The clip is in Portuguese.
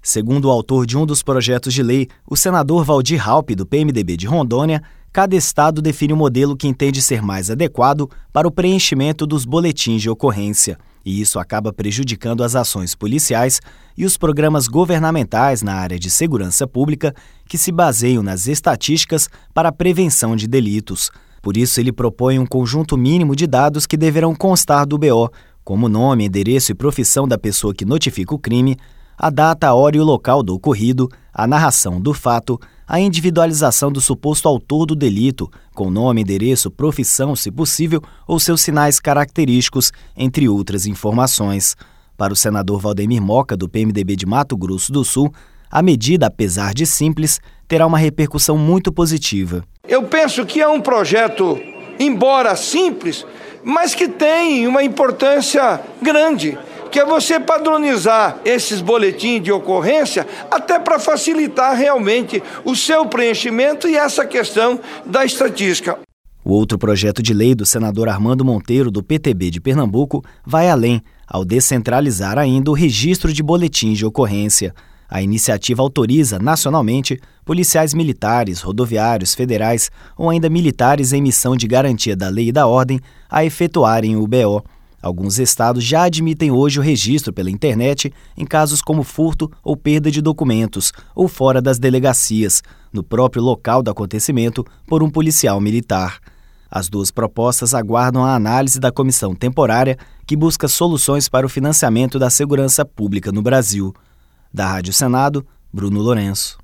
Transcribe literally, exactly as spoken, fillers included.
Segundo o autor de um dos projetos de lei, o senador Valdir Raupp, do P M D B de Rondônia, cada estado define o modelo que entende ser mais adequado para o preenchimento dos boletins de ocorrência, e isso acaba prejudicando as ações policiais e os programas governamentais na área de segurança pública que se baseiam nas estatísticas para a prevenção de delitos. Por isso, ele propõe um conjunto mínimo de dados que deverão constar do B O, como nome, endereço e profissão da pessoa que notifica o crime, a data, a hora e o local do ocorrido, a narração do fato, a individualização do suposto autor do delito, com nome, endereço, profissão, se possível, ou seus sinais característicos, entre outras informações. Para o senador Valdemir Moca, do P M D B de Mato Grosso do Sul, a medida, apesar de simples, terá uma repercussão muito positiva. Eu penso que é um projeto, embora simples, mas que tem uma importância grande, que é você padronizar esses boletins de ocorrência até para facilitar realmente o seu preenchimento e essa questão da estatística. O outro projeto de lei do senador Armando Monteiro, do P T B de Pernambuco, vai além, ao descentralizar ainda o registro de boletins de ocorrência. A iniciativa autoriza, nacionalmente, policiais militares, rodoviários, federais ou ainda militares em missão de garantia da lei e da ordem a efetuarem o B O. Alguns estados já admitem hoje o registro pela internet em casos como furto ou perda de documentos, ou fora das delegacias, no próprio local do acontecimento, por um policial militar. As duas propostas aguardam a análise da comissão temporária que busca soluções para o financiamento da segurança pública no Brasil. Da Rádio Senado, Bruno Lourenço.